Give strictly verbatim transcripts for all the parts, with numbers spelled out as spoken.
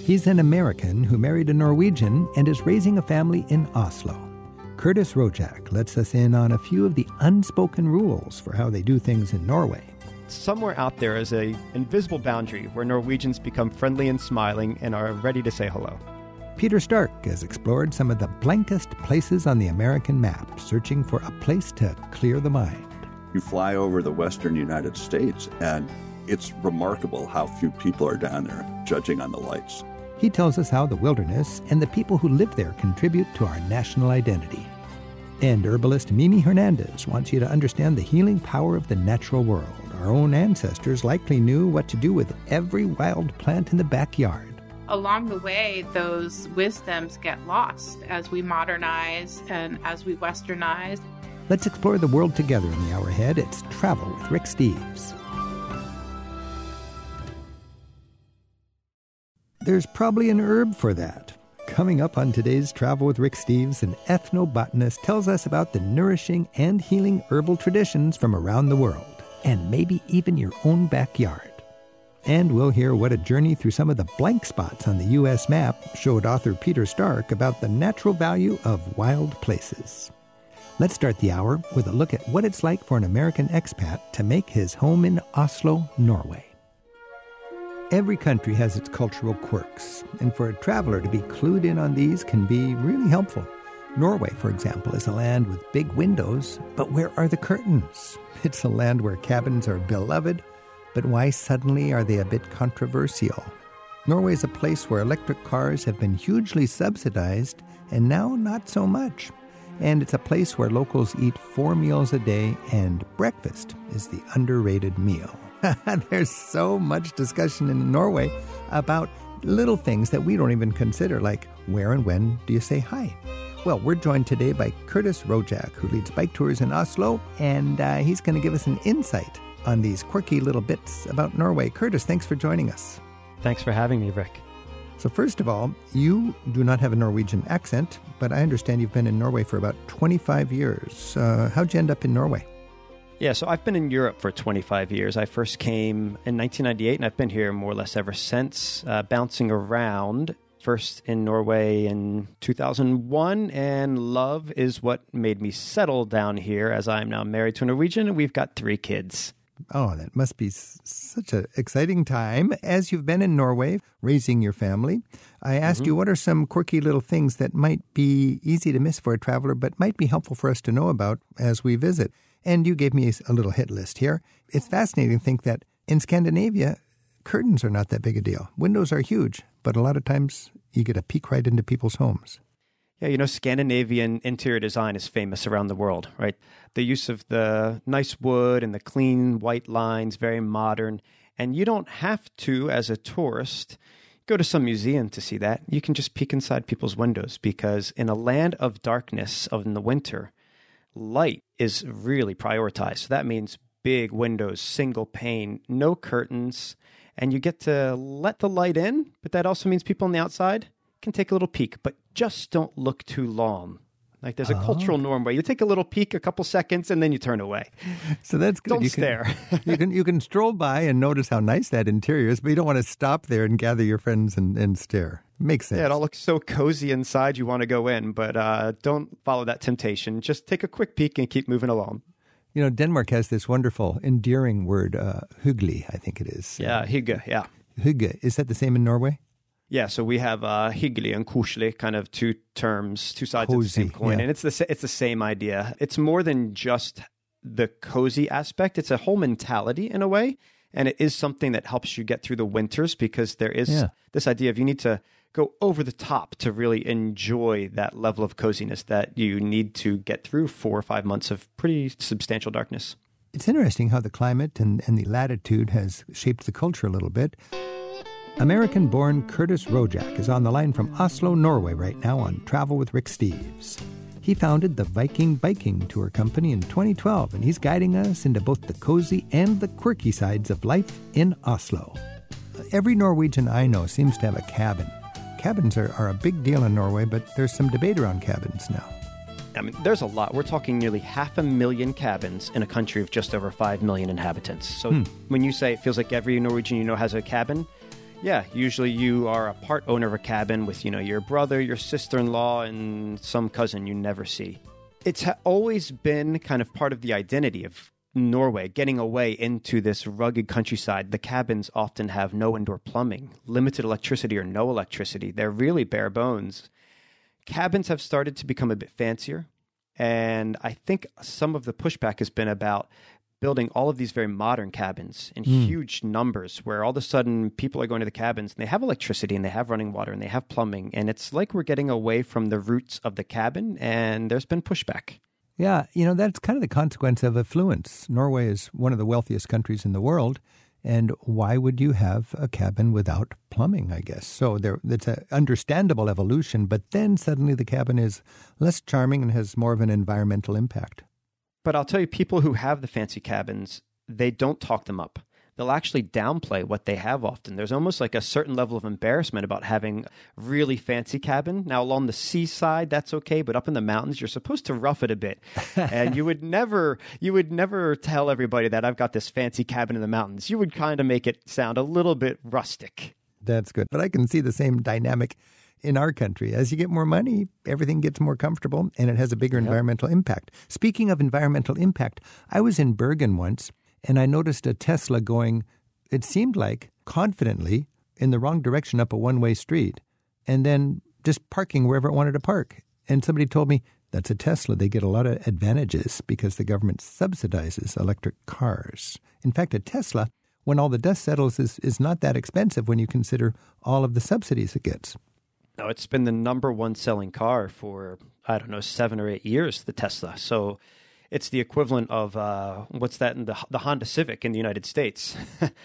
He's an American who married a Norwegian and is raising a family in Oslo. Curtis Rojak lets us in on a few of the unspoken rules for how they do things in Norway. Somewhere out there is an invisible boundary where Norwegians become friendly and smiling and are ready to say hello. Peter Stark has explored some of the blankest places on the American map, searching for a place to clear the mind. You fly over the western United States, and it's remarkable how few people are down there, judging on the lights. He tells us how the wilderness and the people who live there contribute to our national identity. And herbalist Mimi Hernandez wants you to understand the healing power of the natural world. Our own ancestors likely knew what to do with every wild plant in the backyard. Along the way, those wisdoms get lost as we modernize and as we westernize. Let's explore the world together in the hour ahead. It's Travel with Rick Steves. There's probably an herb for that. Coming up on today's Travel with Rick Steves, an ethnobotanist tells us about the nourishing and healing herbal traditions from around the world, and maybe even your own backyard. And we'll hear what a journey through some of the blank spots on the U S map showed author Peter Stark about the natural value of wild places. Let's start the hour with a look at what it's like for an American expat to make his home in Oslo, Norway. Every country has its cultural quirks, and for a traveler to be clued in on these can be really helpful. Norway, for example, is a land with big windows, but where are the curtains? It's a land where cabins are beloved, but why suddenly are they a bit controversial? Norway is a place where electric cars have been hugely subsidized, and now not so much. And it's a place where locals eat four meals a day, and breakfast is the underrated meal. There's so much discussion in Norway about little things that we don't even consider, like where and when do you say hi? Well, we're joined today by Curtis Rojak, who leads bike tours in Oslo, and uh, he's going to give us an insight on these quirky little bits about Norway. Curtis, thanks for joining us. Thanks for having me, Rick. So first of all, you do not have a Norwegian accent, but I understand you've been in Norway for about twenty-five years. Uh, how'd you end up in Norway? Yeah, so I've been in Europe for twenty-five years. I first came in nineteen ninety-eight, and I've been here more or less ever since, uh, bouncing around. First in Norway in two thousand one, and love is what made me settle down here, as I'm now married to a Norwegian, and we've got three kids. Oh, that must be s- such an exciting time. As you've been in Norway, raising your family, I asked mm-hmm. you what are some quirky little things that might be easy to miss for a traveler, but might be helpful for us to know about as we visit. And you gave me a little hit list here. It's fascinating to think that in Scandinavia, curtains are not that big a deal. Windows are huge, but a lot of times you get a peek right into people's homes. Yeah, you know, Scandinavian interior design is famous around the world, right? The use of the nice wood and the clean white lines, very modern. And you don't have to, as a tourist, go to some museum to see that. You can just peek inside people's windows, because in a land of darkness of in the winter, light is really prioritized. So that means big windows, single pane, no curtains, and you get to let the light in, but that also means people on the outside can take a little peek, but just don't look too long. Like there's a oh. cultural norm where you take a little peek, a couple seconds, and then you turn away. So that's good. Don't you stare. Can, you can you can stroll by and notice how nice that interior is, but you don't want to stop there and gather your friends and, and stare. Makes sense. Yeah, it all looks so cozy inside. You want to go in, but uh, don't follow that temptation. Just take a quick peek and keep moving along. You know, Denmark has this wonderful, endearing word, uh, hyggelig, I think it is. Yeah, hygge, yeah. Hygge. Is that the same in Norway? Yeah, so we have uh, hyggelig and koselig, kind of two terms, two sides cozy, of the same coin, yeah. And it's the it's the same idea. It's more than just the cozy aspect; it's a whole mentality in a way, and it is something that helps you get through the winters, because there is yeah. this idea of you need to go over the top to really enjoy that level of coziness that you need to get through four or five months of pretty substantial darkness. It's interesting how the climate and, and the latitude has shaped the culture a little bit. American-born Curtis Rojak is on the line from Oslo, Norway right now on Travel with Rick Steves. He founded the Viking Biking Tour Company in twenty twelve, and he's guiding us into both the cozy and the quirky sides of life in Oslo. Every Norwegian I know seems to have a cabin. Cabins are, are a big deal in Norway, but there's some debate around cabins now. I mean, there's a lot. We're talking nearly half a million cabins in a country of just over five million inhabitants. So hmm. when you say it feels like every Norwegian you know has a cabin, Yeah, usually you are a part owner of a cabin with, you know, your brother, your sister-in-law, and some cousin you never see. It's ha- always been kind of part of the identity of Norway, getting away into this rugged countryside. The cabins often have no indoor plumbing, limited electricity or no electricity. They're really bare bones. Cabins have started to become a bit fancier, and I think some of the pushback has been about building all of these very modern cabins in mm. huge numbers, where all of a sudden people are going to the cabins and they have electricity and they have running water and they have plumbing. And it's like we're getting away from the roots of the cabin, and there's been pushback. Yeah, you know, that's kind of the consequence of affluence. Norway is one of the wealthiest countries in the world. And why would you have a cabin without plumbing, I guess? So there, it's an understandable evolution, but then suddenly the cabin is less charming and has more of an environmental impact. But I'll tell you, people who have the fancy cabins, they don't talk them up. They'll actually downplay what they have often. There's almost like a certain level of embarrassment about having a really fancy cabin. Now, along the seaside, that's okay, but up in the mountains, you're supposed to rough it a bit. And you would never, you would never tell everybody that I've got this fancy cabin in the mountains. You would kind of make it sound a little bit rustic. That's good. But I can see the same dynamic in our country. As you get more money, everything gets more comfortable, and it has a bigger yep. environmental impact. Speaking of environmental impact, I was in Bergen once, and I noticed a Tesla going, it seemed like, confidently in the wrong direction up a one-way street, and then just parking wherever it wanted to park. And somebody told me, that's a Tesla. They get a lot of advantages because the government subsidizes electric cars. In fact, a Tesla, when all the dust settles, is, is not that expensive when you consider all of the subsidies it gets. No, it's been the number one selling car for, I don't know, seven or eight years, the Tesla. So it's the equivalent of, uh, what's that, in the, the Honda Civic in the United States.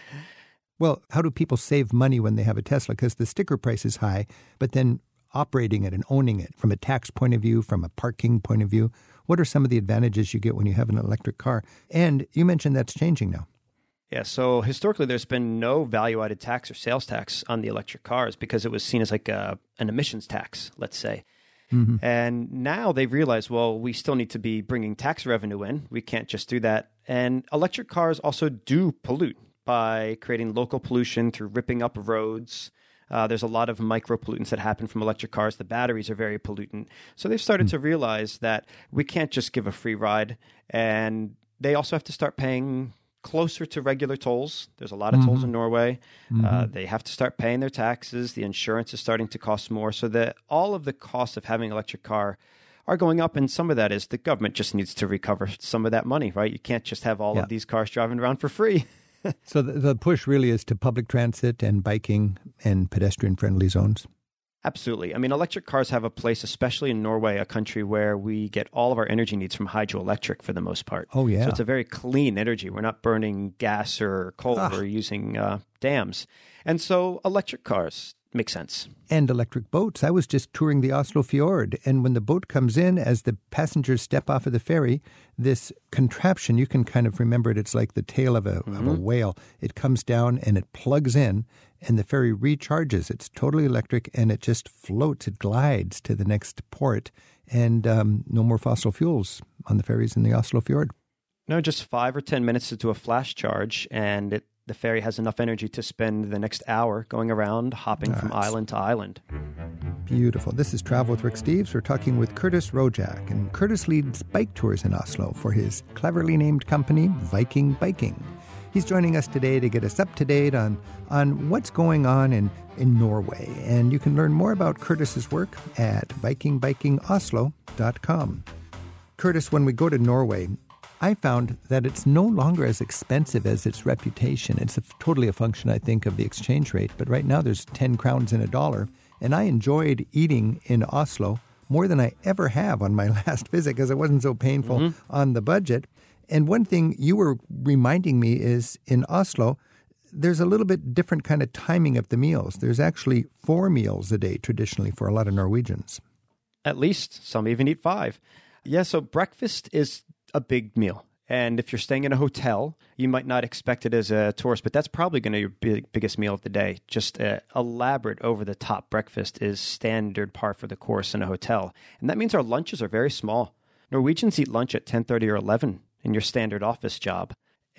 Well, how do people save money when they have a Tesla? Because the sticker price is high, but then operating it and owning it from a tax point of view, from a parking point of view, what are some of the advantages you get when you have an electric car? And you mentioned that's changing now. Yeah, so historically there's been no value-added tax or sales tax on the electric cars because it was seen as like a, an emissions tax, let's say. Mm-hmm. And now they've realized, well, we still need to be bringing tax revenue in. We can't just do that. And electric cars also do pollute by creating local pollution through ripping up roads. Uh, there's a lot of micropollutants that happen from electric cars. The batteries are very pollutant. So they've started mm-hmm. to realize that we can't just give a free ride. And they also have to start paying closer to regular tolls. There's a lot of mm-hmm. tolls in Norway. Mm-hmm. Uh, they have to start paying their taxes. The insurance is starting to cost more. So that all of the costs of having an electric car are going up. And some of that is the government just needs to recover some of that money, right? You can't just have all yeah. of these cars driving around for free. So the, the push really is to public transit and biking and pedestrian-friendly zones? Absolutely. I mean, electric cars have a place, especially in Norway, a country where we get all of our energy needs from hydroelectric for the most part. Oh, yeah. So it's a very clean energy. We're not burning gas or coal. Ugh. We're using uh, dams. And so electric cars make sense. And electric boats. I was just touring the Oslo Fjord, and when the boat comes in, as the passengers step off of the ferry, this contraption, you can kind of remember it, it's like the tail of a, mm-hmm. of a whale. It comes down and it plugs in, and the ferry recharges. It's totally electric, and it just floats. It glides to the next port, and um, no more fossil fuels on the ferries in the Oslo Fjord. No, just five or ten minutes to do a flash charge, and it, the ferry has enough energy to spend the next hour going around, hopping nice. From island to island. Beautiful. This is Travel with Rick Steves. We're talking with Curtis Rojak, and Curtis leads bike tours in Oslo for his cleverly named company, Viking Biking. He's joining us today to get us up to date on, on what's going on in, in Norway. And you can learn more about Curtis's work at viking biking oslo dot com. Curtis, when we go to Norway, I found that it's no longer as expensive as its reputation. It's a, totally a function, I think, of the exchange rate. But right now there's ten crowns in a dollar. And I enjoyed eating in Oslo more than I ever have on my last visit because it wasn't so painful mm-hmm. on the budget. And one thing you were reminding me is in Oslo, there's a little bit different kind of timing of the meals. There's actually four meals a day traditionally for a lot of Norwegians. At least. Some even eat five. Yeah, so breakfast is a big meal. And if you're staying in a hotel, you might not expect it as a tourist, but that's probably going to be your big, biggest meal of the day. Just an elaborate, over-the-top breakfast is standard par for the course in a hotel. And that means our lunches are very small. Norwegians eat lunch at ten thirty or eleven in your standard office job.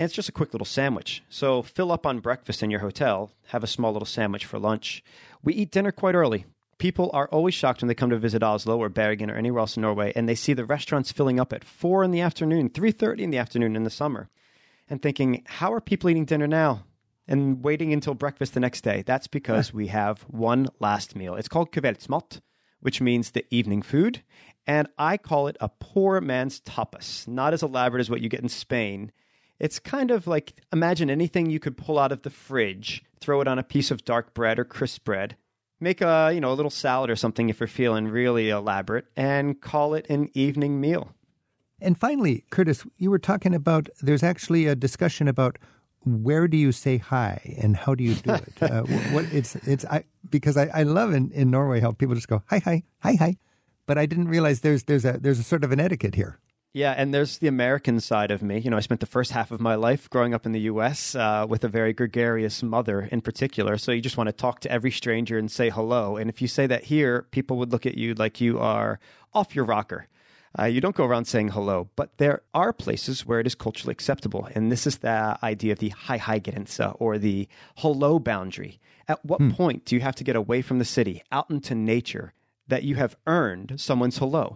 And it's just a quick little sandwich. So fill up on breakfast in your hotel, have a small little sandwich for lunch. We eat dinner quite early. People are always shocked when they come to visit Oslo or Bergen or anywhere else in Norway, and they see the restaurants filling up at four in the afternoon, three thirty in the afternoon in the summer, and thinking, how are people eating dinner now and waiting until breakfast the next day? That's because we have one last meal. It's called kveldsmat, which means the evening food, and I call it a poor man's tapas, not as elaborate as what you get in Spain. It's kind of like, imagine anything you could pull out of the fridge, throw it on a piece of dark bread or crisp bread, make a, you know, a little salad or something if you're feeling really elaborate, and call it an evening meal. And finally, Curtis, you were talking about, there's actually a discussion about where do you say hi and how do you do it? uh, what it's it's I because I, I love in, in Norway how people just go hi hi hi hi, but I didn't realize there's there's a there's a sort of an etiquette here. Yeah, and there's the American side of me. You know, I spent the first half of my life growing up in the U S uh, with a very gregarious mother in particular. So you just want to talk to every stranger and say hello. And if you say that here, people would look at you like you are off your rocker. Uh, you don't go around saying hello, but there are places where it is culturally acceptable. And this is the idea of the hei hei grense or the hello boundary. At what hmm. point do you have to get away from the city, out into nature, that you have earned someone's hello?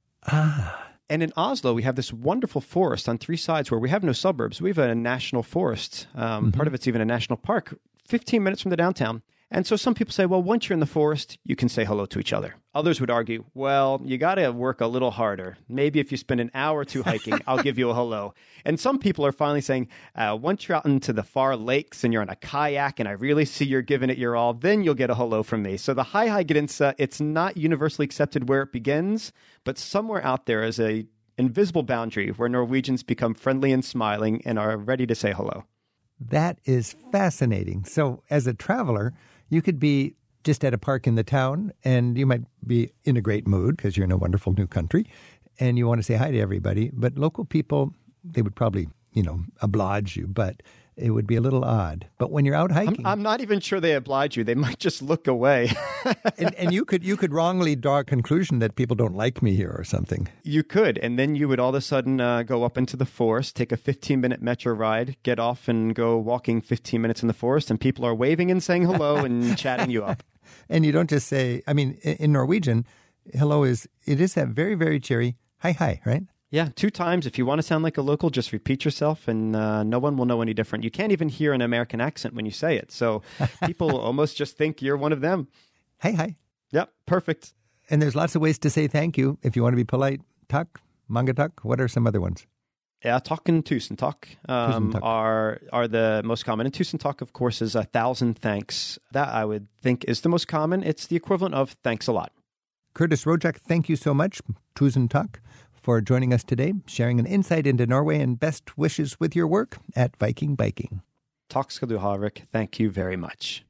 Ah. And in Oslo, we have this wonderful forest on three sides where we have no suburbs. We have a national forest. Um, mm-hmm. Part of it's even a national park, fifteen minutes from the downtown. And so some people say, well, once you're in the forest, you can say hello to each other. Others would argue, well, you got to work a little harder. Maybe if you spend an hour or two hiking, I'll give you a hello. And some people are finally saying, uh, once you're out into the far lakes and you're on a kayak and I really see you're giving it your all, then you'll get a hello from me. So the hei hei grense, it's not universally accepted where it begins, but somewhere out there is a invisible boundary where Norwegians become friendly and smiling and are ready to say hello. That is fascinating. So as a traveler, you could be just at a park in the town and you might be in a great mood because you're in a wonderful new country and you want to say hi to everybody. But local people, they would probably, you know, oblige you, but it would be a little odd. But when you're out hiking... I'm, I'm not even sure they oblige you. They might just look away. and, and you could you could wrongly draw a conclusion that people don't like me here or something. You could. And then you would all of a sudden uh, go up into the forest, take a fifteen-minute metro ride, get off and go walking fifteen minutes in the forest, and people are waving and saying hello and chatting you up. And you don't just say... I mean, in Norwegian, hello is... It is that very, very cheery hi, hi, right? Yeah, two times. If you want to sound like a local, just repeat yourself and uh, no one will know any different. You can't even hear an American accent when you say it. So people almost just think you're one of them. Hi, hi. Yep, perfect. And there's lots of ways to say thank you if you want to be polite. Takk, mange takk. What are some other ones? Yeah, takk and tusen takk, um, tusen takk. are are the most common. And tusen takk, of course, is a thousand thanks. That I would think is the most common. It's the equivalent of thanks a lot. Curtis Rojak, thank you so much. Tusen takk for joining us today, sharing an insight into Norway and best wishes with your work at Viking Biking. Takk skal du ha, Rick. Thank you very much.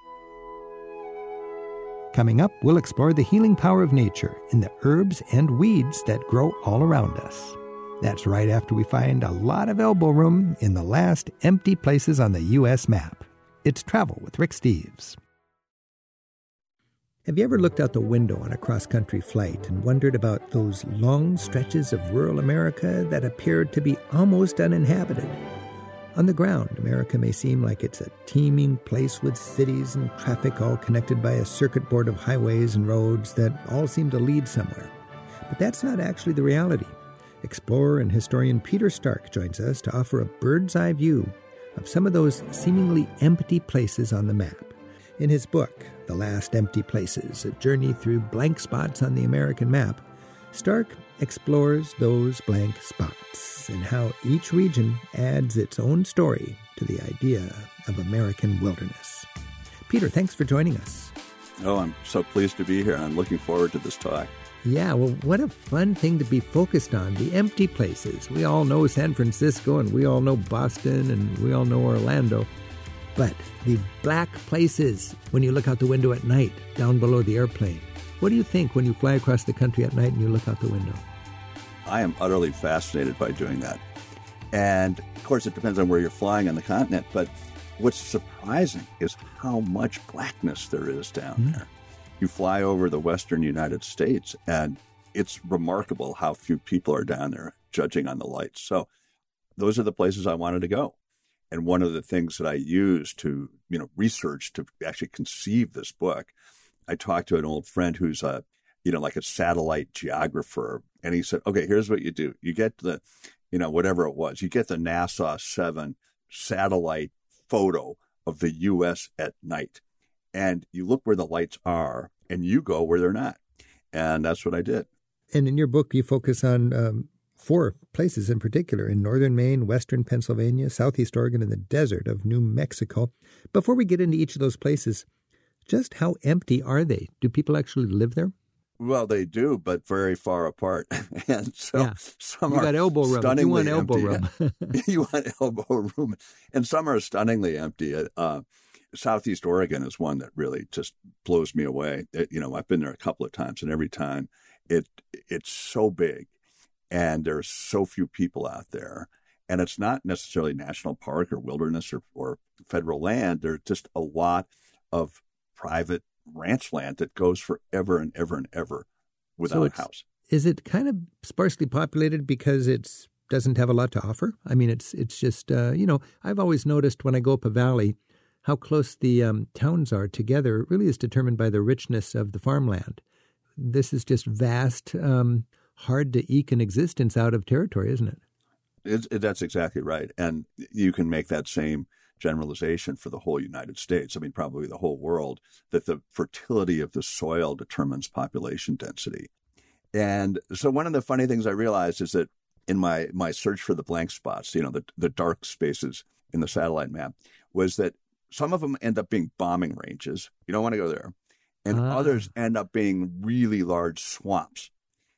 Coming up, we'll explore the healing power of nature in the herbs and weeds that grow all around us. That's right after we find a lot of elbow room in the last empty places on the U S map. It's Travel with Rick Steves. Have you ever looked out the window on a cross-country flight and wondered about those long stretches of rural America that appeared to be almost uninhabited? On the ground, America may seem like it's a teeming place with cities and traffic all connected by a circuit board of highways and roads that all seem to lead somewhere. But that's not actually the reality. Explorer and historian Peter Stark joins us to offer a bird's-eye view of some of those seemingly empty places on the map. In his book, The Last Empty Places, A Journey Through Blank Spots on the American Map, Stark explores those blank spots and how each region adds its own story to the idea of American wilderness. Peter, thanks for joining us. Oh, I'm so pleased to be here. I'm looking forward to this talk. Yeah, well, what a fun thing to be focused on, the empty places. We all know San Francisco, and we all know Boston, and we all know Orlando. But the black places, when you look out the window at night, down below the airplane, what do you think when you fly across the country at night and you look out the window? I am utterly fascinated by doing that. And, of course, it depends on where you're flying on the continent, but what's surprising is how much blackness there is down mm. there. You fly over the western United States, and it's remarkable how few people are down there, judging on the lights. So those are the places I wanted to go. And one of the things that I used to, you know, research to actually conceive this book, I talked to an old friend who's a, you know, like a satellite geographer. And he said, okay, here's what you do. You get the, you know, whatever it was, you get the NASA seven satellite photo of the U S at night. And you look where the lights are and you go where they're not. And that's what I did. And in your book, you focus on um, four places in particular, in northern Maine, western Pennsylvania, southeast Oregon, and the desert of New Mexico. Before we get into each of those places, just how empty are they? Do people actually live there? Well, they do, but very far apart. And so yeah. some you are got elbow room. stunningly You want elbow empty. room. You want elbow room. And some are stunningly empty. Uh, Southeast Oregon is one that really just blows me away. It, you know, I've been there a couple of times, and every time it it's so big, and there's so few people out there. And it's not necessarily national park or wilderness or, or federal land. There's just a lot of private ranch land that goes forever and ever and ever without so a house. Is it kind of sparsely populated because it's doesn't have a lot to offer? I mean, it's it's just, uh, you know, I've always noticed when I go up a valley, how close the um, towns are together really is determined by the richness of the farmland. This is just vast, um, hard to eke an existence out of territory, isn't it? It's, it? That's exactly right. And you can make that same generalization for the whole United States. I mean, probably the whole world, that the fertility of the soil determines population density. And so one of the funny things I realized is that in my, my search for the blank spots, you know, the, the dark spaces in the satellite map, was that some of them end up being bombing ranges. You don't want to go there. And ah. others end up being really large swamps.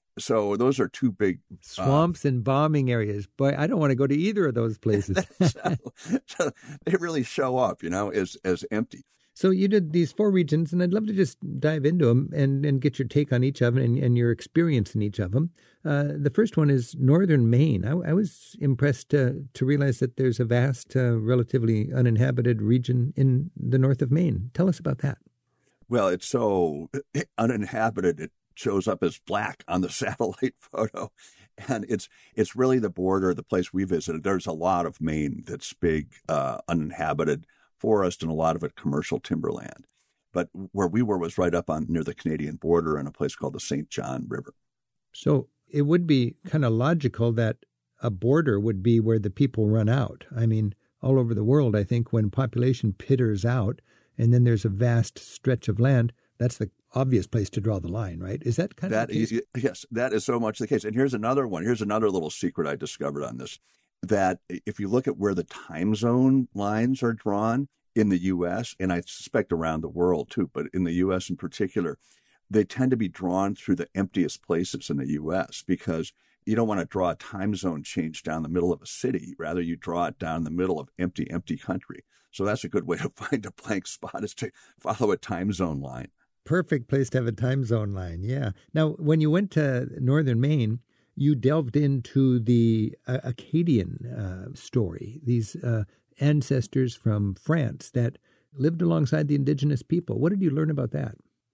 So those are two big swamps um, and bombing areas. Boy, I don't want to go to either of those places. so, so they really show up, you know, as as empty. So you did these four regions, and I'd love to just dive into them and, and get your take on each of them and, and your experience in each of them. Uh, the first one is northern Maine. I, I was impressed to, to realize that there's a vast, uh, relatively uninhabited region in the north of Maine. Tell us about that. Well, it's so uninhabited, it shows up as black on the satellite photo. And it's it's really the border, the place we visited. There's a lot of Maine that's big, uh, uninhabited forest, and a lot of it commercial timberland. But where we were was right up on near the Canadian border in a place called the Saint John River. So it would be kind of logical that a border would be where the people run out. I mean, all over the world, I think when population pitters out and then there's a vast stretch of land, that's the obvious place to draw the line, right? Is that kind that of the case? Is, yes, that is so much the case. And here's another one. Here's another little secret I discovered on this, that if you look at where the time zone lines are drawn in the U S, and I suspect around the world too, but in the U S in particular, they tend to be drawn through the emptiest places in the U S because you don't want to draw a time zone change down the middle of a city. Rather, you draw it down the middle of empty, empty country. So that's a good way to find a blank spot, is to follow a time zone line. Perfect place to have a time zone line, yeah. Now, when you went to northern Maine, you delved into the uh, Acadian uh, story, these uh, ancestors from France that lived alongside the indigenous people. What did you learn about that?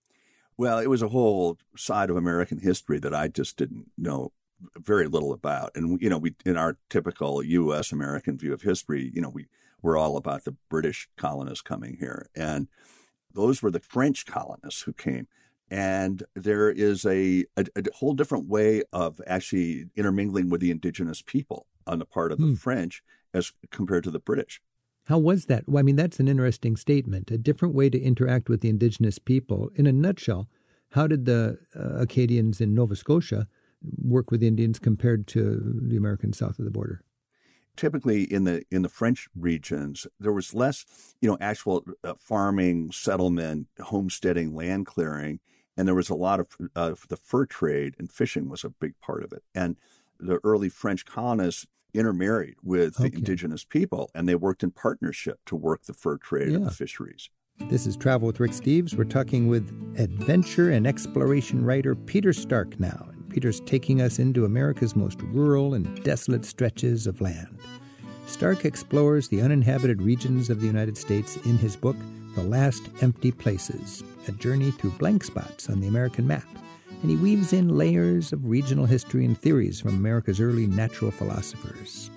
Well, it was a whole side of American history that I just didn't know very little about. And, you know, we in our typical U S American view of history, you know, we we're all about the British colonists coming here. And those were the French colonists who came. And there is a, a, a whole different way of actually intermingling with the indigenous people on the part of the hmm. French as compared to the British. How was that? Well, I mean, that's an interesting statement, a different way to interact with the indigenous people. In a nutshell, how did the uh, Acadians in Nova Scotia work with Indians compared to the Americans south of the border? Typically in the in the French regions, there was less, you know, actual uh, farming, settlement, homesteading, land clearing, and there was a lot of uh, the fur trade, and fishing was a big part of it. And the early French colonists intermarried with okay. the indigenous people, and they worked in partnership to work the fur trade yeah. and the fisheries. This is Travel with Rick Steves. We're talking with adventure and exploration writer Peter Stark now. Peter's taking us into America's most rural and desolate stretches of land. Stark explores the uninhabited regions of the United States in his book, The Last Empty Places, a journey through blank spots on the American map. And he weaves in layers of regional history and theories from America's early natural philosophers.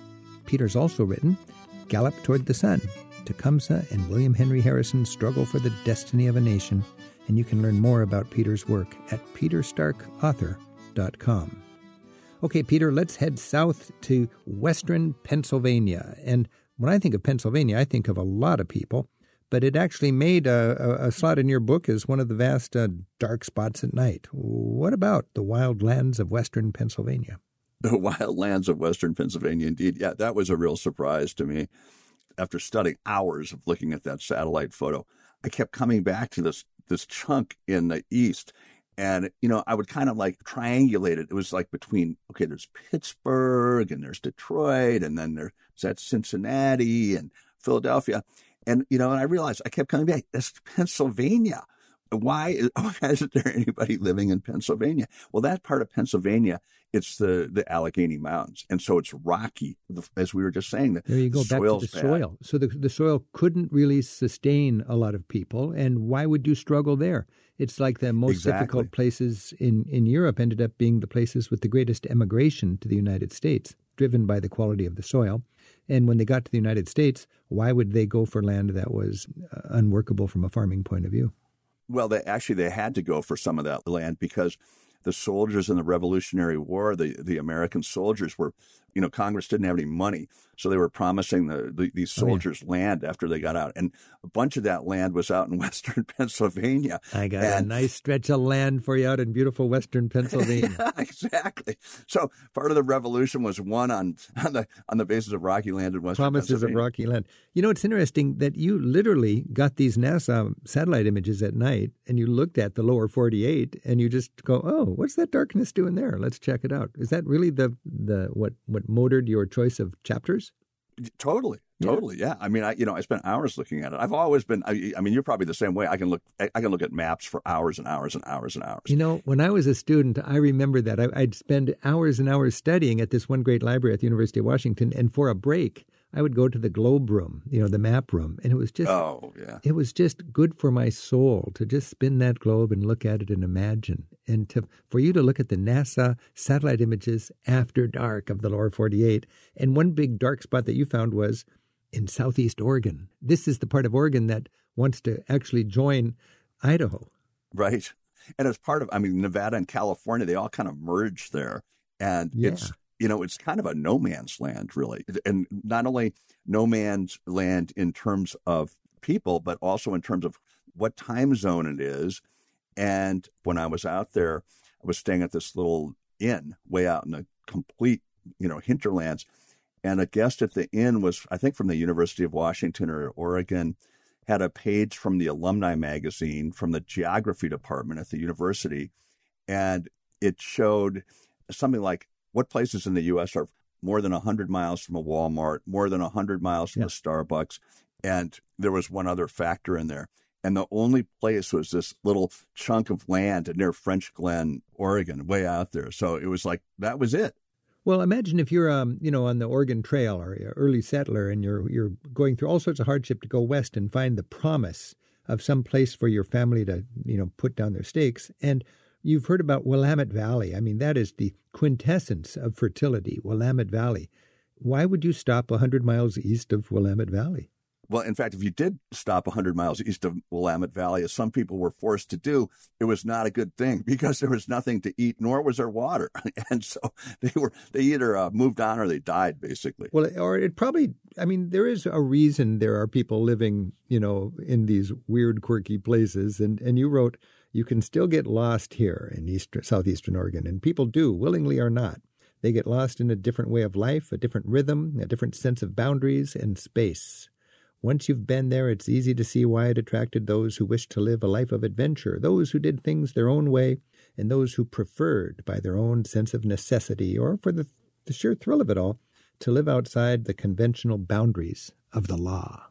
Peter's also written Gallop Toward the Sun, Tecumseh and William Henry Harrison's Struggle for the Destiny of a Nation, and you can learn more about Peter's work at peter stark author dot com. Okay, Peter, let's head south to western Pennsylvania. And when I think of Pennsylvania, I think of a lot of people, but it actually made a, a, a slot in your book as one of the vast uh, dark spots at night. What about the wild lands of western Pennsylvania? The wild lands of western Pennsylvania, indeed. Yeah, that was a real surprise to me. After studying hours of looking at that satellite photo, I kept coming back to this this chunk in the east. And, you know, I would kind of like triangulate it. It was like between, okay, there's Pittsburgh and there's Detroit and then there's that Cincinnati and Philadelphia. And, you know, and I realized I kept coming back, that's Pennsylvania. Why, why isn't there anybody living in Pennsylvania? Well, that part of Pennsylvania, it's the, the Allegheny Mountains. And so it's rocky, as we were just saying. The there you go, back to the bad. soil. So the, the soil couldn't really sustain a lot of people. And why would you struggle there? It's like the most Exactly. difficult places in, in Europe ended up being the places with the greatest emigration to the United States, driven by the quality of the soil. And when they got to the United States, why would they go for land that was uh, unworkable from a farming point of view? Well, they actually they had to go for some of that land because the soldiers in the Revolutionary War, the, the American soldiers were, you know, Congress didn't have any money. So they were promising the, the these soldiers oh, yeah. land after they got out. And a bunch of that land was out in western Pennsylvania. I got and, a nice stretch of land for you out in beautiful western Pennsylvania. Yeah, exactly. So part of the revolution was won on, on the on the basis of rocky land in western Promises Pennsylvania. of rocky land. You know, it's interesting that you literally got these NASA satellite images at night and you looked at the lower forty-eight and you just go, oh, what's that darkness doing there? Let's check it out. Is that really the the what what motored your choice of chapters? Totally. Totally. Yeah. I mean, I, you know, I spent hours looking at it. I've always been, I, I mean, you're probably the same way. I can look, I, I can look at maps for hours and hours and hours and hours. You know, when I was a student, I remember that I, I'd spend hours and hours studying at this one great library at the University of Washington. And for a break, I would go to the globe room, you know, the map room. And it was just, oh, yeah. It was just good for my soul to just spin that globe and look at it and imagine. And to, for you to look at the NASA satellite images after dark of the lower forty-eight. And one big dark spot that you found was in southeast Oregon. This is the part of Oregon that wants to actually join Idaho. Right. And as part of, I mean, Nevada and California, they all kind of merge there. And yeah. it's, you know, it's kind of a no man's land, really. And not only no man's land in terms of people, but also in terms of what time zone it is. And when I was out there, I was staying at this little inn way out in the complete, you know, hinterlands. And a guest at the inn was, I think, from the University of Washington or Oregon, had a page from the alumni magazine from the geography department at the university. And it showed something like what places in the U S are more than one hundred miles from a Walmart, more than one hundred miles from yeah. a Starbucks. And there was one other factor in there. And the only place was this little chunk of land near French Glen, Oregon, way out there. So it was like, that was it. Well, imagine if you're, um, you know, on the Oregon Trail or an early settler and you're you're going through all sorts of hardship to go west and find the promise of some place for your family to, you know, put down their stakes. And you've heard about Willamette Valley. I mean, that is the quintessence of fertility, Willamette Valley. Why would you stop one hundred miles east of Willamette Valley? Well, in fact, if you did stop one hundred miles east of Willamette Valley, as some people were forced to do, it was not a good thing because there was nothing to eat, nor was there water. And so they were they either uh, moved on or they died, basically. Well, or it probably, I mean, there is a reason there are people living, you know, in these weird, quirky places. And, and you wrote, you can still get lost here in East, southeastern Oregon. And people do, willingly or not. They get lost in a different way of life, a different rhythm, a different sense of boundaries and space. Once you've been there, it's easy to see why it attracted those who wished to live a life of adventure, those who did things their own way, and those who preferred, by their own sense of necessity or for the, the sheer thrill of it all, to live outside the conventional boundaries of the law.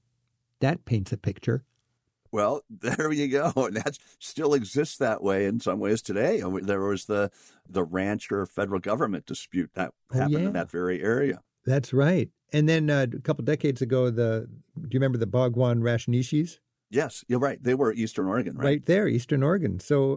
That paints a picture. Well, there you go. And that still exists that way in some ways today. There was the, the rancher federal government dispute that happened oh, yeah. in that very area. That's right. And then uh, a couple decades ago, the do you remember the Bhagwan Rashnishis? Yes, you're right. They were Eastern Oregon, right? Right there, Eastern Oregon. So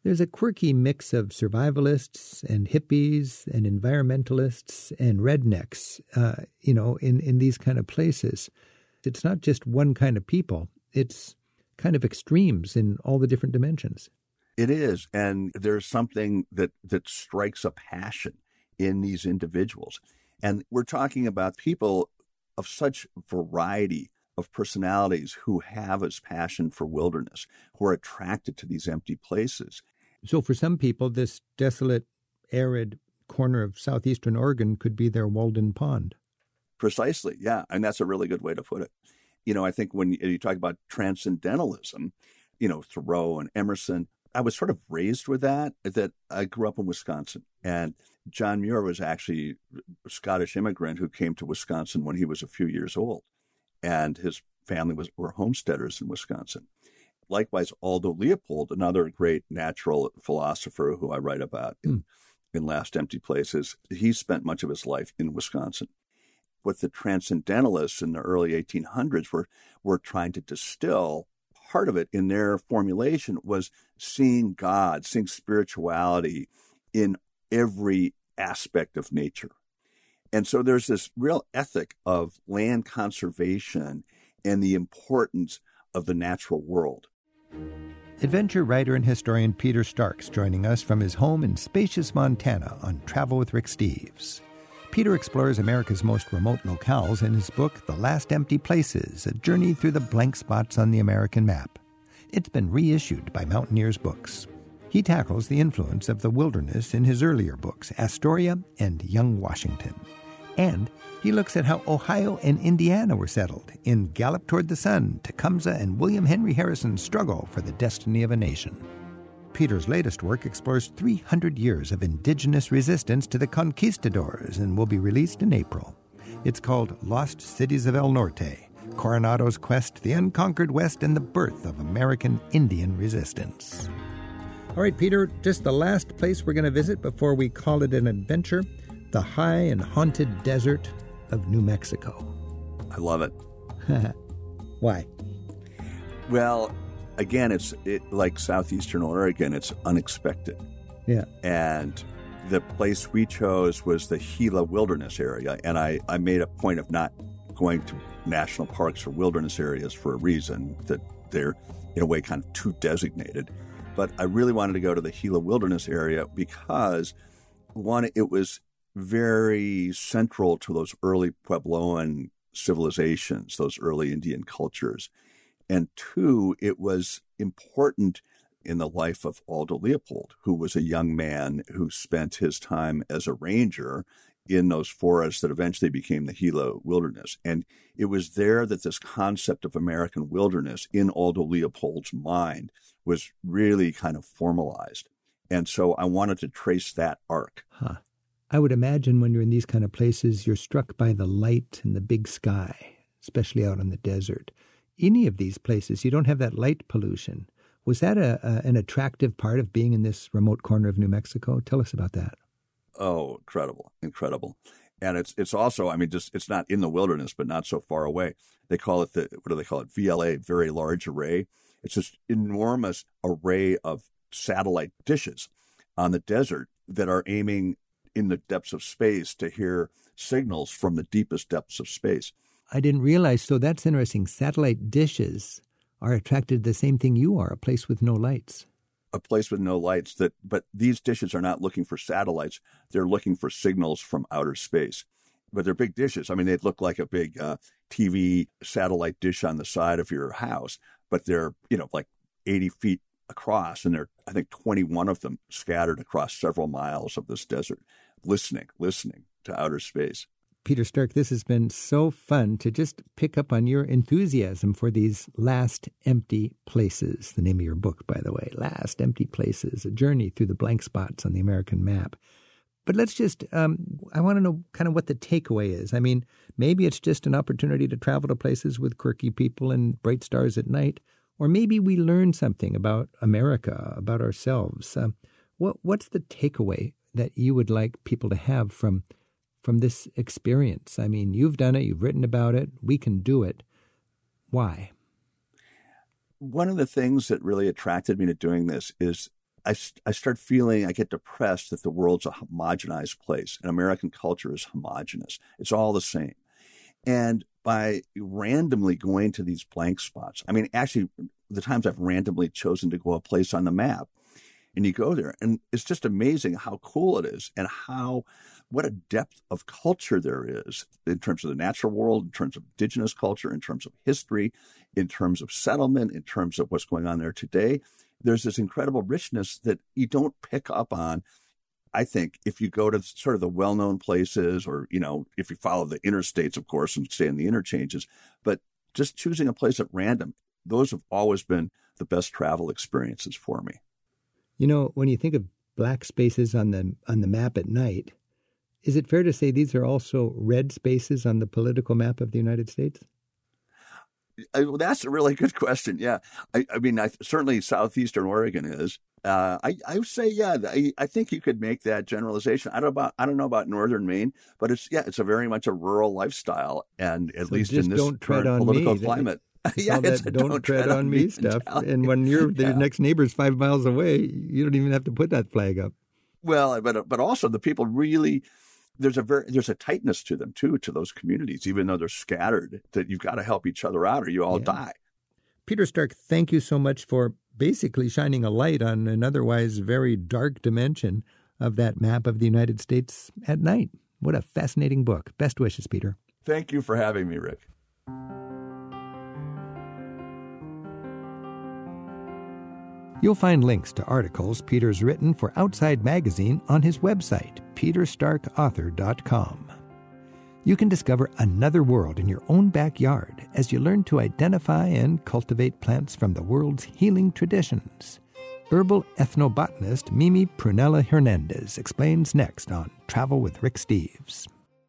There's a quirky mix of survivalists and hippies and environmentalists and rednecks, uh, you know, in, in these kind of places. It's not just one kind of people. It's kind of extremes in all the different dimensions. It is. And there's something that, that strikes a passion in these individuals. And we're talking about people of such variety of personalities who have this passion for wilderness, who are attracted to these empty places. So for some people, this desolate, arid corner of southeastern Oregon could be their Walden Pond. Precisely, yeah. And that's a really good way to put it. You know, I think when you talk about transcendentalism, you know, Thoreau and Emerson, I was sort of raised with that, that I grew up in Wisconsin. And John Muir was actually a Scottish immigrant who came to Wisconsin when he was a few years old. And his family was were homesteaders in Wisconsin. Likewise, Aldo Leopold, another great natural philosopher who I write about in, mm. in Last Empty Places, he spent much of his life in Wisconsin. What the transcendentalists in the early eighteen hundreds were, were trying to distill, part of it in their formulation was seeing God, seeing spirituality in every aspect of nature. And so there's this real ethic of land conservation and the importance of the natural world. Adventure writer and historian Peter Starks joining us from his home in spacious Montana on Travel with Rick Steves. Peter explores America's most remote locales in his book, The Last Empty Places, A Journey Through the Blank Spots on the American Map. It's been reissued by Mountaineers Books. He tackles the influence of the wilderness in his earlier books, Astoria and Young Washington. And he looks at how Ohio and Indiana were settled in Gallop Toward the Sun, Tecumseh and William Henry Harrison's struggle for the destiny of a nation. Peter's latest work explores three hundred years of indigenous resistance to the conquistadors and will be released in April. It's called Lost Cities of El Norte, Coronado's Quest, the Unconquered West, and the Birth of American Indian Resistance. All right, Peter, just the last place we're going to visit before we call it an adventure, the high and haunted desert of New Mexico. I love it. Why? Well, again, it's it, like southeastern Oregon, it's unexpected. Yeah. And the place we chose was the Gila Wilderness area. And I, I made a point of not going to national parks or wilderness areas for a reason, that they're, in a way, kind of too designated. But I really wanted to go to the Gila Wilderness area because, one, it was very central to those early Puebloan civilizations, those early Indian cultures. And two, it was important in the life of Aldo Leopold, who was a young man who spent his time as a ranger in those forests that eventually became the Gila Wilderness. And it was there that this concept of American wilderness in Aldo Leopold's mind was really kind of formalized. And so I wanted to trace that arc. Huh. I would imagine when you're in these kind of places, you're struck by the light and the big sky, especially out on the desert. Any of these places, you don't have that light pollution. Was that a, a an attractive part of being in this remote corner of New Mexico? Tell us about that. Oh, incredible, incredible. And it's it's also, I mean, just it's not in the wilderness, but not so far away. They call it the, what do they call it? V L A, Very Large Array. It's this enormous array of satellite dishes on the desert that are aiming in the depths of space to hear signals from the deepest depths of space. I didn't realize, so that's interesting. Satellite dishes are attracted to the same thing you are, a place with no lights. A place with no lights, that, but these dishes are not looking for satellites. They're looking for signals from outer space. But they're big dishes. I mean, they'd look like a big uh, T V satellite dish on the side of your house, but they're, you know, like eighty feet across, and there are, I think, twenty-one of them scattered across several miles of this desert, listening, listening to outer space. Peter Stark, this has been so fun to just pick up on your enthusiasm for these last empty places. The name of your book, by the way, Last Empty Places, A Journey Through the Blank Spots on the American Map. But let's just, um, I want to know kind of what the takeaway is. I mean, maybe it's just an opportunity to travel to places with quirky people and bright stars at night, or maybe we learn something about America, about ourselves. Um, what What's the takeaway that you would like people to have from from this experience? I mean, you've done it, you've written about it, we can do it. Why? One of the things that really attracted me to doing this is I, I start feeling, I get depressed that the world's a homogenized place and American culture is homogenous. It's all the same. And by randomly going to these blank spots, I mean, actually, the times I've randomly chosen to go a place on the map, and you go there, and it's just amazing how cool it is and how, what a depth of culture there is in terms of the natural world, in terms of indigenous culture, in terms of history, in terms of settlement, in terms of what's going on there today. There's this incredible richness that you don't pick up on, I think, if you go to sort of the well-known places or, you know, if you follow the interstates, of course, and stay in the interchanges. But just choosing a place at random, those have always been the best travel experiences for me. You know, when you think of black spaces on the on the map at night, is it fair to say these are also red spaces on the political map of the United States? I, well, that's a really good question. Yeah. I, I mean, I, certainly southeastern Oregon is. Uh, I, I would say, yeah, I, I think you could make that generalization. I don't about I don't know about northern Maine, but it's yeah, it's a very much a rural lifestyle, and at so least in this current political me. climate. It's yeah, all that don't, don't tread, tread on me stuff. And when your yeah. next neighbor's five miles away, you don't even have to put that flag up. Well, but but also the people really, there's a very there's a tightness to them too, to those communities, even though they're scattered. That you've got to help each other out, or you all yeah. die. Peter Stark, thank you so much for basically shining a light on an otherwise very dark dimension of that map of the United States at night. What a fascinating book. Best wishes, Peter. Thank you for having me, Rick. You'll find links to articles Peter's written for Outside Magazine on his website, peter stark author dot com. You can discover another world in your own backyard as you learn to identify and cultivate plants from the world's healing traditions. Herbal ethnobotanist Mimi Prunella Hernandez explains next on Travel with Rick Steves.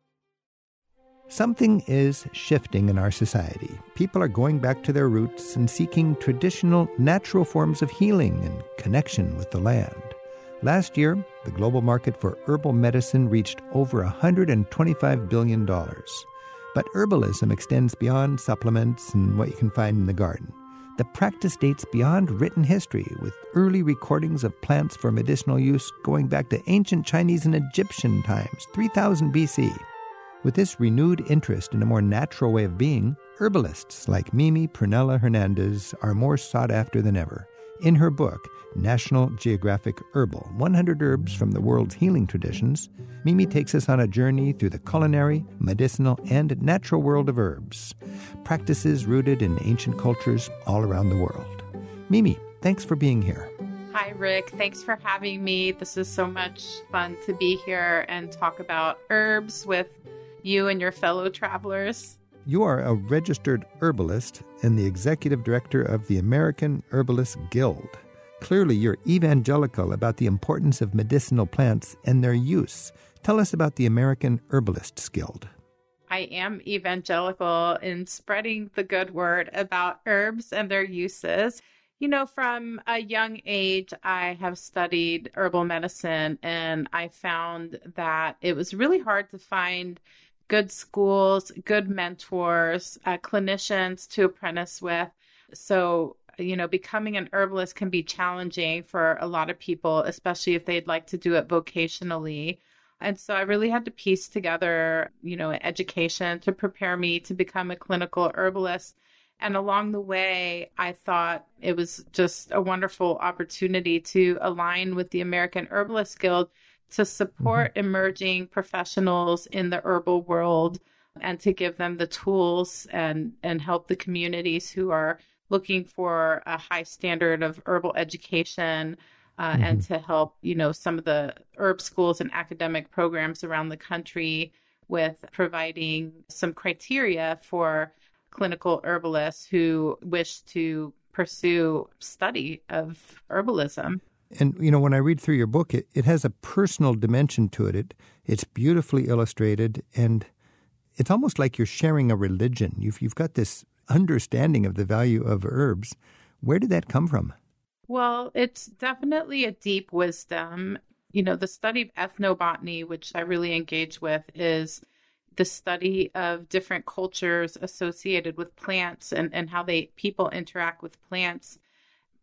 Something is shifting in our society. People are going back to their roots and seeking traditional, natural forms of healing and connection with the land. Last year, the global market for herbal medicine reached over one hundred twenty-five billion dollars. But herbalism extends beyond supplements and what you can find in the garden. The practice dates beyond written history, with early recordings of plants for medicinal use going back to ancient Chinese and Egyptian times, three thousand B C. With this renewed interest in a more natural way of being, herbalists like Mimi Prunella Hernandez are more sought after than ever. In her book, National Geographic Herbal, one hundred Herbs from the World's Healing Traditions, Mimi takes us on a journey through the culinary, medicinal, and natural world of herbs, practices rooted in ancient cultures all around the world. Mimi, thanks for being here. Hi, Rick. Thanks for having me. This is so much fun to be here and talk about herbs with you and your fellow travelers. You are a registered herbalist and the executive director of the American Herbalist Guild. Clearly, you're evangelical about the importance of medicinal plants and their use. Tell us about the American Herbalists Guild. I am evangelical in spreading the good word about herbs and their uses. You know, from a young age, I have studied herbal medicine, and I found that it was really hard to find good schools, good mentors, uh, clinicians to apprentice with. So, you know, becoming an herbalist can be challenging for a lot of people, especially if they'd like to do it vocationally. And so I really had to piece together, you know, an education to prepare me to become a clinical herbalist. And along the way, I thought it was just a wonderful opportunity to align with the American Herbalist Guild to support mm-hmm. emerging professionals in the herbal world and to give them the tools and, and help the communities who are looking for a high standard of herbal education uh, mm-hmm. and to help, you know, some of the herb schools and academic programs around the country with providing some criteria for clinical herbalists who wish to pursue study of herbalism. And, you know, when I read through your book, it, it has a personal dimension to it. it. It's beautifully illustrated, and it's almost like you're sharing a religion. You've, you've got this understanding of the value of herbs. Where did that come from? Well, it's definitely a deep wisdom. You know, the study of ethnobotany, which I really engage with, is the study of different cultures associated with plants and, and how they people interact with plants.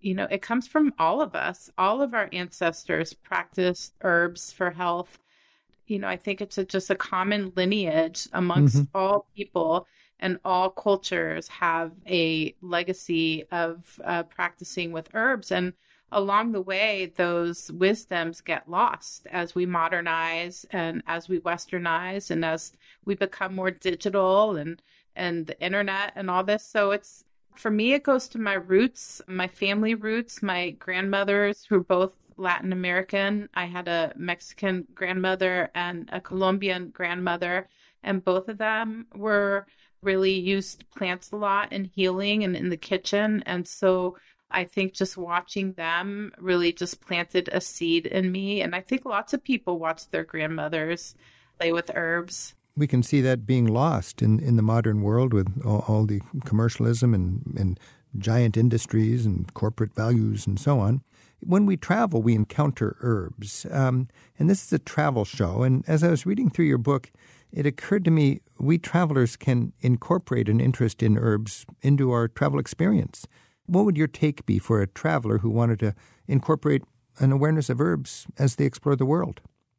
you know, it comes from all of us. All of our ancestors practiced herbs for health. You know, I think it's a, just a common lineage amongst mm-hmm. all people, and all cultures have a legacy of uh, practicing with herbs. And along the way, those wisdoms get lost as we modernize and as we westernize and as we become more digital and, and the internet and all this. So it's, for me, it goes to my roots, my family roots, my grandmothers who are both Latin American. I had a Mexican grandmother and a Colombian grandmother, and both of them were really used plants a lot in healing and in the kitchen. And so I think just watching them really just planted a seed in me. And I think lots of people watch their grandmothers play with herbs. We can see that being lost in, in the modern world with all, all the commercialism and, and giant industries and corporate values and so on. When we travel, we encounter herbs. Um, and this is a travel show. And as I was reading through your book, it occurred to me we travelers can incorporate an interest in herbs into our travel experience. What would your take be for a traveler who wanted to incorporate an awareness of herbs as they explore the world?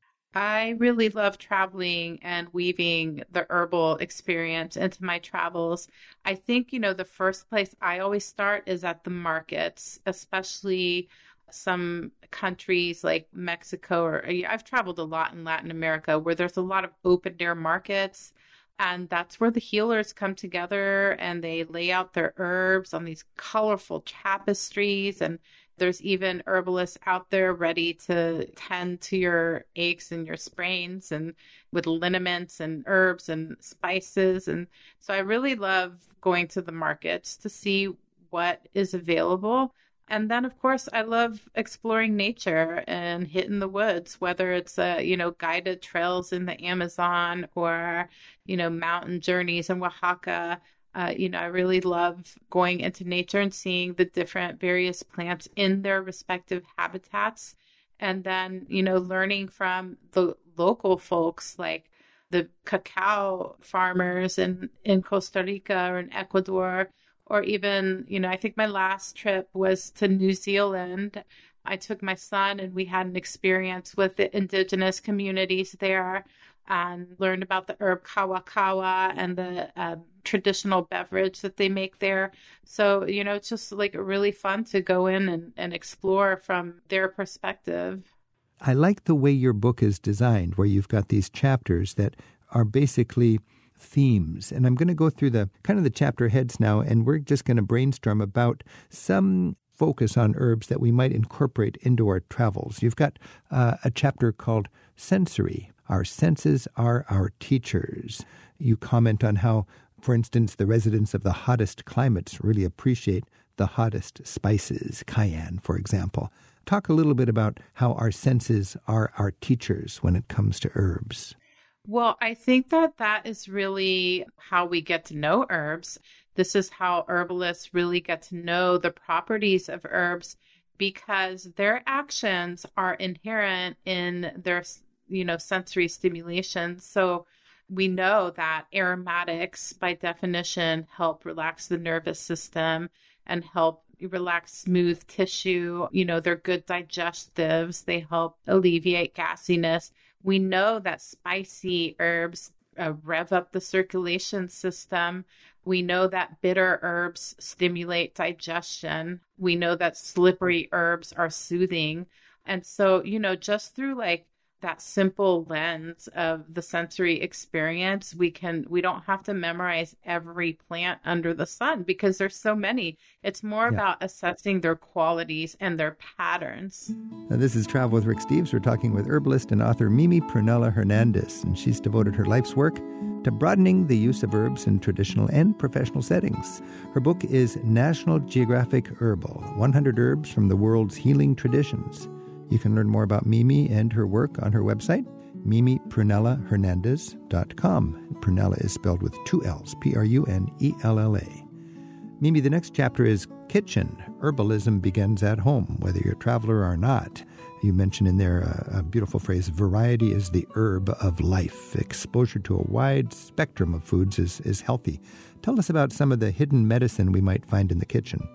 I really love traveling and weaving the herbal experience into my travels. I think, you know, the first place I always start is at the markets, especially some countries like Mexico, or I've traveled a lot in Latin America where there's a lot of open air markets. And that's where the healers come together and they lay out their herbs on these colorful tapestries. And there's even herbalists out there ready to tend to your aches and your sprains and with liniments and herbs and spices. And so I really love going to the markets to see what is available. And then, of course, I love exploring nature and hitting the woods, whether it's, uh, you know, guided trails in the Amazon or, you know, mountain journeys in Oaxaca. Uh, you know, I really love going into nature and seeing the different various plants in their respective habitats. And then, you know, learning from the local folks like the cacao farmers in, in Costa Rica or in Ecuador. Or even, you know, I think my last trip was to New Zealand. I took my son and we had an experience with the indigenous communities there and learned about the herb kawa kawa and the uh, traditional beverage that they make there. So, you know, it's just like really fun to go in and, and explore from their perspective. I like the way your book is designed, where you've got these chapters that are basically themes. And I'm going to go through the kind of the chapter heads now, and we're just going to brainstorm about some focus on herbs that we might incorporate into our travels. You've got uh, a chapter called Sensory. Our senses are our teachers. You comment on how, for instance, the residents of the hottest climates really appreciate the hottest spices, cayenne, for example. Talk a little bit about how our senses are our teachers when it comes to herbs. Well, I think that that is really how we get to know herbs. This is how herbalists really get to know the properties of herbs because their actions are inherent in their, you know, sensory stimulation. So we know that aromatics, by definition, help relax the nervous system and help relax smooth tissue. You know, they're good digestives. They help alleviate gassiness. We know that spicy herbs uh, rev up the circulation system. We know that bitter herbs stimulate digestion. We know that slippery herbs are soothing. And so, you know, just through like that simple lens of the sensory experience, we can, we don't have to memorize every plant under the sun because there's so many. It's more yeah. about assessing their qualities and their patterns. Now, this is Travel with Rick Steves. We're talking with herbalist and author Mimi Prunella Hernandez, and she's devoted her life's work to broadening the use of herbs in traditional and professional settings. Her book is National Geographic Herbal, one hundred Herbs from the World's Healing Traditions. You can learn more about Mimi and her work on her website, mimi prunella hernandez dot com. Prunella is spelled with two L's, P R U N E L L A. Mimi, the next chapter is Kitchen. Herbalism begins at home, whether you're a traveler or not. You mentioned in there a, a beautiful phrase, variety is the herb of life. Exposure to a wide spectrum of foods is, is healthy. Tell us about some of the hidden medicine we might find in the kitchen.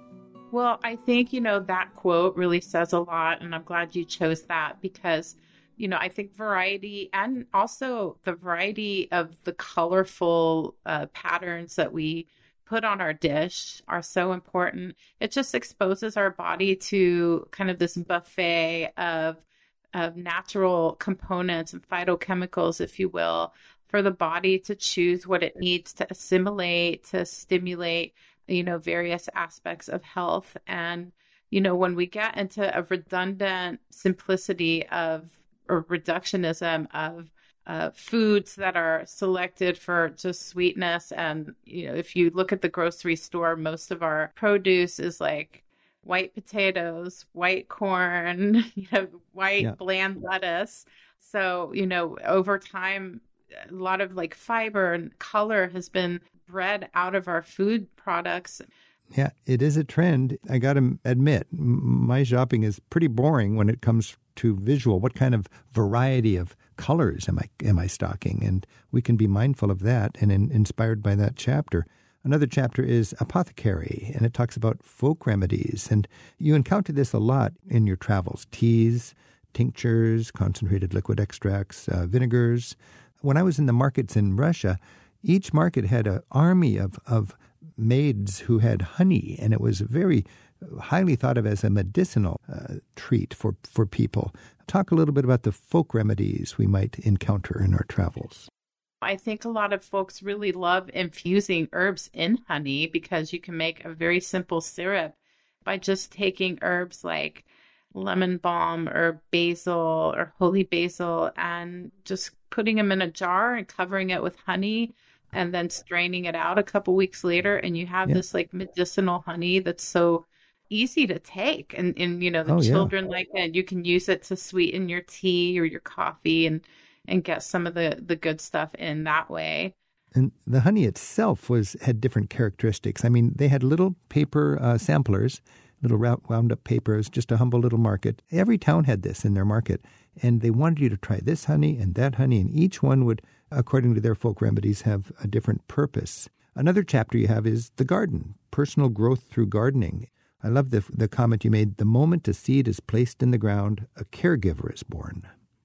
Well, I think, you know, that quote really says a lot, and I'm glad you chose that because, you know, I think variety and also the variety of the colorful uh, patterns that we put on our dish are so important. It just exposes our body to kind of this buffet of of natural components and phytochemicals, if you will, for the body to choose what it needs to assimilate, to stimulate, you know, various aspects of health. And, you know, when we get into a redundant simplicity of or reductionism of uh, foods that are selected for just sweetness. And, you know, if you look at the grocery store, most of our produce is like white potatoes, white corn, you know, white yeah. bland lettuce. So, you know, over time, a lot of like fiber and color has been bred out of our food products. Yeah, it is a trend. I got to admit, my shopping is pretty boring when it comes to visual. What kind of variety of colors am I am I stocking? And we can be mindful of that and in, inspired by that chapter. Another chapter is Apothecary, and it talks about folk remedies. And you encounter this a lot in your travels: teas, tinctures, concentrated liquid extracts, uh, vinegars. When I was in the markets in Russia, each market had an army of, of maids who had honey, and it was very highly thought of as a medicinal uh, treat for, for people. Talk a little bit about the folk remedies we might encounter in our travels. I think a lot of folks really love infusing herbs in honey because you can make a very simple syrup by just taking herbs like lemon balm or basil or holy basil and just putting them in a jar and covering it with honey and then straining it out a couple weeks later. And you have yeah. this like medicinal honey that's so easy to take. And, and you know, the oh, children yeah. like it. You can use it to sweeten your tea or your coffee and, and get some of the, the good stuff in that way. And the honey itself was had different characteristics. I mean, they had little paper uh, samplers, little wound up papers, just a humble little market. Every town had this in their market. And they wanted you to try this honey and that honey. And each one would, according to their folk remedies, have a different purpose. Another chapter you have is the garden, personal growth through gardening. I love the, the comment you made. The moment a seed is placed in the ground, a caregiver is born.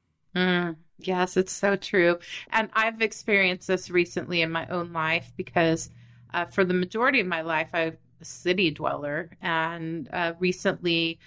Mm, yes, it's so true. And I've experienced this recently in my own life because uh, for the majority of my life, I'm a city dweller. And uh, recently,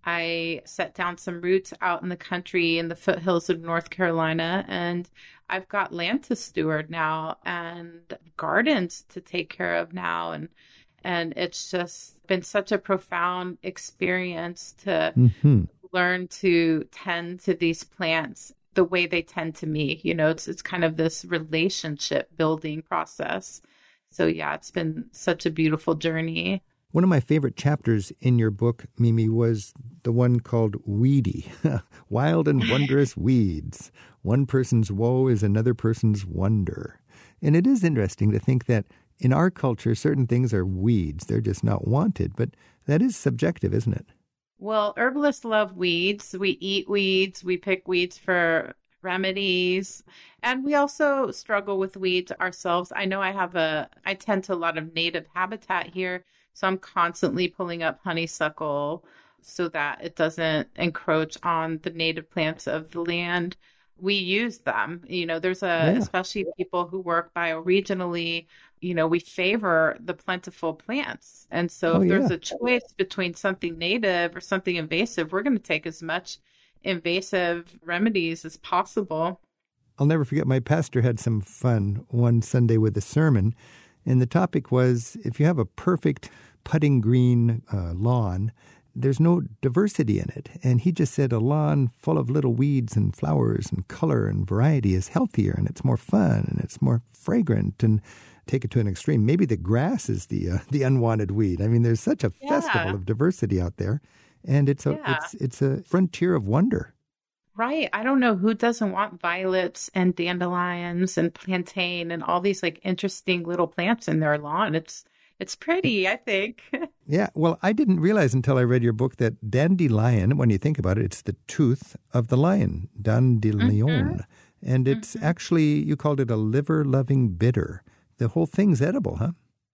I set down some roots out in the country in the foothills of North Carolina, and I've got land to steward now and gardens to take care of now. And and it's just been such a profound experience to mm-hmm. learn to tend to these plants the way they tend to me. You know, it's it's kind of this relationship building process. So yeah, it's been such a beautiful journey. One of my favorite chapters in your book, Mimi, was the one called Weedy, Wild and Wondrous Weeds. One person's woe is another person's wonder. And it is interesting to think that in our culture, certain things are weeds. They're just not wanted. But that is subjective, isn't it? Well, herbalists love weeds. We eat weeds. We pick weeds for remedies. And we also struggle with weeds ourselves. I know I have a, I tend to a lot of native habitat here. So I'm constantly pulling up honeysuckle so that it doesn't encroach on the native plants of the land. We use them. You know, there's a, yeah. especially people who work bioregionally, you know, we favor the plentiful plants. And so oh, if there's yeah. a choice between something native or something invasive, we're going to take as much invasive remedies as possible. I'll never forget my pastor had some fun one Sunday with a sermon. And the topic was, if you have a perfect putting green uh, lawn, there's no diversity in it. And he just said a lawn full of little weeds and flowers and color and variety is healthier and it's more fun and it's more fragrant. And take it to an extreme, maybe the grass is the uh, the unwanted weed. I mean, there's such a yeah. festival of diversity out there. And it's a yeah. it's it's a frontier of wonder. Right. I don't know who doesn't want violets and dandelions and plantain and all these like interesting little plants in their lawn. It's it's pretty, I think. Yeah. Well, I didn't realize until I read your book that dandelion, when you think about it, it's the tooth of the lion, dandelion. Mm-hmm. And it's mm-hmm. actually, you called it a liver-loving bitter. The whole thing's edible, huh?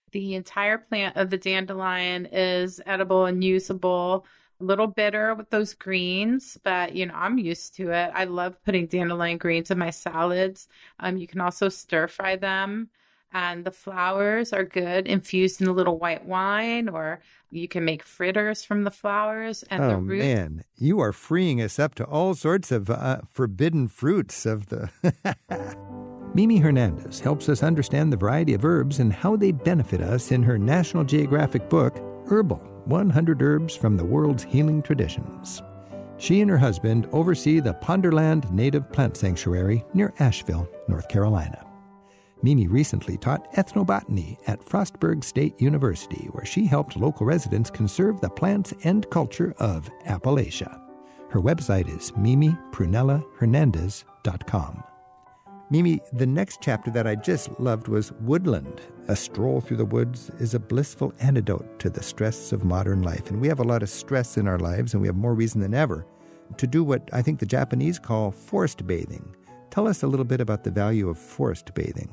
The entire plant of the dandelion is edible and usable. A little bitter with those greens, but you know, I'm used to it. I love putting dandelion greens in my salads. Um, you can also stir fry them. And the flowers are good infused in a little white wine, or you can make fritters from the flowers. And oh, the roots. Man, you are freeing us up to all sorts of uh, forbidden fruits of the... Mimi Hernandez helps us understand the variety of herbs and how they benefit us in her National Geographic book, Herbal, one hundred Herbs from the World's Healing Traditions. She and her husband oversee the Ponderland Native Plant Sanctuary near Asheville, North Carolina. Mimi recently taught ethnobotany at Frostburg State University, where she helped local residents conserve the plants and culture of Appalachia. Her website is mimi prunella hernandez dot com. Mimi, the next chapter that I just loved was Woodland. A stroll through the woods is a blissful antidote to the stress of modern life. And we have a lot of stress in our lives, and we have more reason than ever to do what I think the Japanese call forest bathing. Tell us a little bit about the value of forest bathing.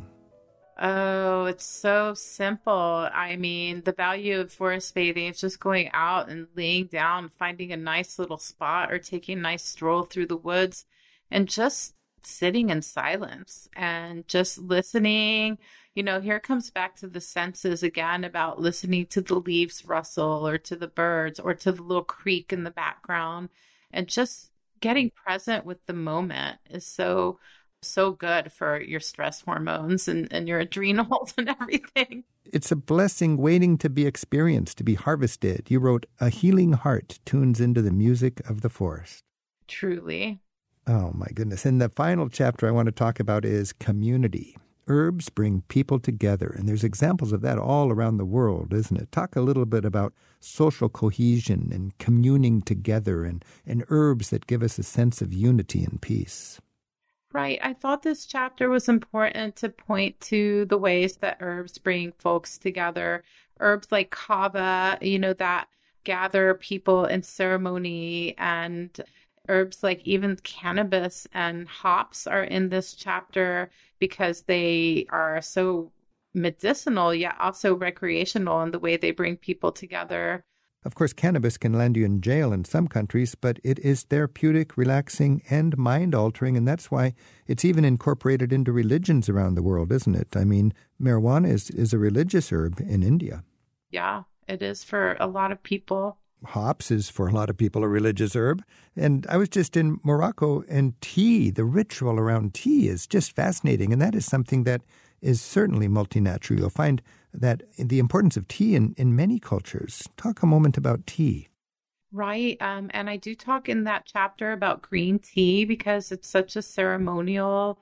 Oh, it's so simple. I mean, the value of forest bathing is just going out and laying down, finding a nice little spot or taking a nice stroll through the woods and just sitting in silence and just listening. You know, here it comes back to the senses again about listening to the leaves rustle or to the birds or to the little creek in the background, and just getting present with the moment is so so good for your stress hormones and, and your adrenals and everything. It's a blessing waiting to be experienced, to be harvested. You wrote, "A healing heart tunes into the music of the forest." Truly. Oh, my goodness. And the final chapter I want to talk about is community. Herbs bring people together, and there's examples of that all around the world, isn't it? Talk a little bit about social cohesion and communing together and, and herbs that give us a sense of unity and peace. Right. I thought this chapter was important to point to the ways that herbs bring folks together. Herbs like kava, you know, that gather people in ceremony, and herbs like even cannabis and hops are in this chapter because they are so medicinal, yet also recreational in the way they bring people together. Of course, cannabis can land you in jail in some countries, but it is therapeutic, relaxing, and mind-altering, and that's why it's even incorporated into religions around the world, isn't it? I mean, marijuana is, is a religious herb in India. Yeah, it is for a lot of people. Hops is, for a lot of people, a religious herb. And I was just in Morocco, and tea, the ritual around tea is just fascinating, and that is something that is certainly multinatural. You'll find that the importance of tea in, in many cultures. Talk a moment about tea. Right. Um, and I do talk in that chapter about green tea because it's such a ceremonial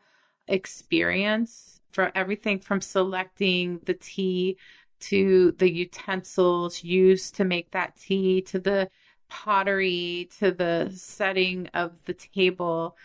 experience, for everything from selecting the tea to the utensils used to make that tea, to the pottery, to the setting of the table.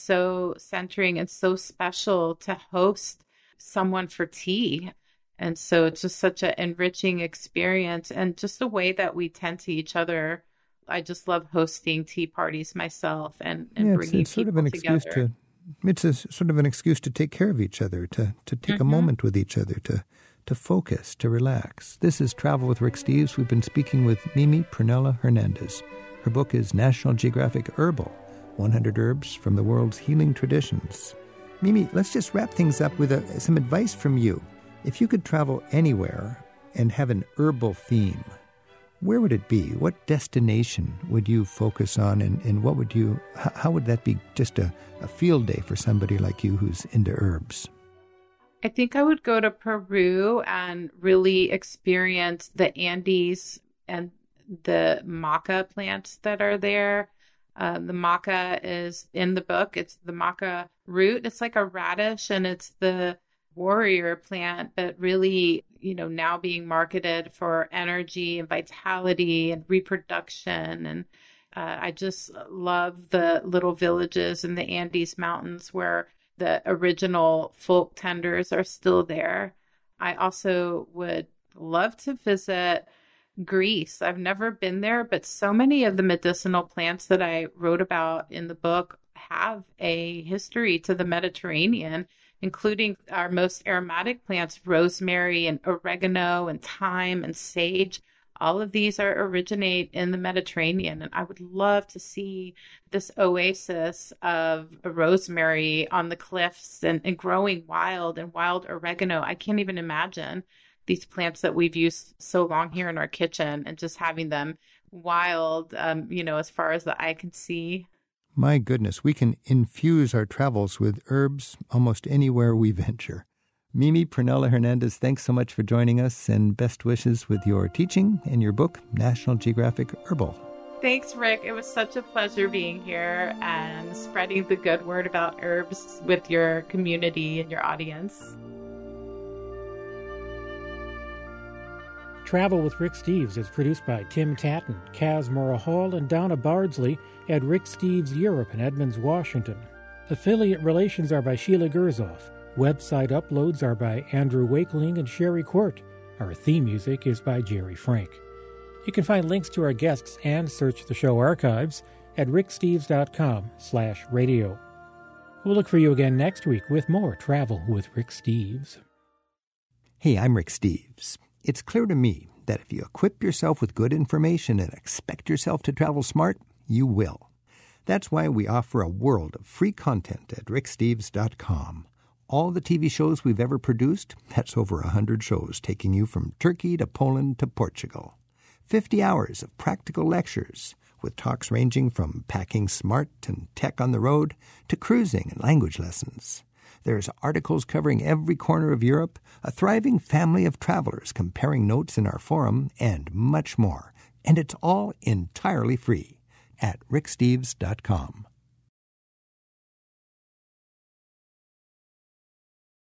So centering and so special to host someone for tea. And so it's just such an enriching experience, and just a way that we tend to each other. I just love hosting tea parties myself and, and yeah, bringing it's, it's people sort of an together. excuse to, it's a sort of an excuse to take care of each other, to, to take Mm-hmm. a moment with each other, to to focus, to relax. This is Travel with Rick Steves. We've been speaking with Mimi Prunella Hernandez. Her book is National Geographic Herbal, one hundred Herbs from the World's Healing Traditions. Mimi, let's just wrap things up with a, some advice from you. If you could travel anywhere and have an herbal theme, where would it be? What destination would you focus on, and, and what would you, how, how would that be just a, a field day for somebody like you who's into herbs? I think I would go to Peru and really experience the Andes and the maca plants that are there. Uh, the maca is in the book. It's the maca root. It's like a radish, and it's the warrior plant, but really, you know, now being marketed for energy and vitality and reproduction. And uh, I just love the little villages in the Andes Mountains where the original folk tenders are still there. I also would love to visit Greece. I've never been there, but so many of the medicinal plants that I wrote about in the book have a history to the Mediterranean. including our most aromatic plants, rosemary and oregano and thyme and sage. All of these are originate in the Mediterranean, and I would love to see this oasis of rosemary on the cliffs and, and growing wild and wild oregano. I can't even imagine these plants that we've used so long here in our kitchen and just having them wild, um, you know, as far as the eye can see. My goodness, we can infuse our travels with herbs almost anywhere we venture. Mimi Prunella Hernandez, thanks so much for joining us, and best wishes with your teaching and your book, National Geographic Herbal. Thanks, Rick. It was such a pleasure being here and spreading the good word about herbs with your community and your audience. Travel with Rick Steves is produced by Tim Tatton, Kaz Mora Hall, and Donna Bardsley at Rick Steves Europe in Edmonds, Washington. Affiliate relations are by Sheila Gerzoff. Website uploads are by Andrew Wakeling and Sherry Court. Our theme music is by Jerry Frank. You can find links to our guests and search the show archives at ricksteves.com slash radio. We'll look for you again next week with more Travel with Rick Steves. Hey, I'm Rick Steves. It's clear to me that if you equip yourself with good information and expect yourself to travel smart, you will. That's why we offer a world of free content at rick steves dot com. All the T V shows we've ever produced, that's over one hundred shows taking you from Turkey to Poland to Portugal. fifty hours of practical lectures with talks ranging from packing smart and tech on the road to cruising and language lessons. There's articles covering every corner of Europe, a thriving family of travelers comparing notes in our forum, and much more. And it's all entirely free at rick steves dot com.